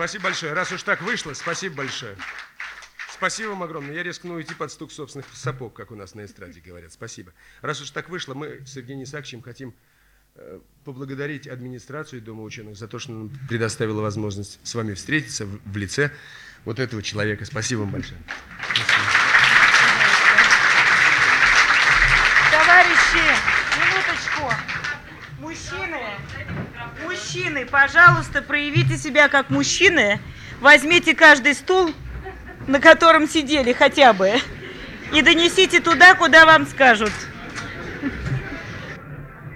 Спасибо большое. Раз уж так вышло, спасибо большое. Спасибо вам огромное. Я рискну уйти под стук собственных сапог, как у нас на эстраде говорят. Спасибо. Раз уж так вышло, мы с Евгением Исааковичем хотим поблагодарить администрацию Дома ученых за то, что нам предоставила возможность с вами встретиться в лице вот этого человека. Спасибо вам большое. Спасибо. Товарищи, минуточку. Мужчины, пожалуйста, проявите себя как мужчины. Возьмите каждый стул, на котором сидели хотя бы, и донесите туда, куда вам скажут.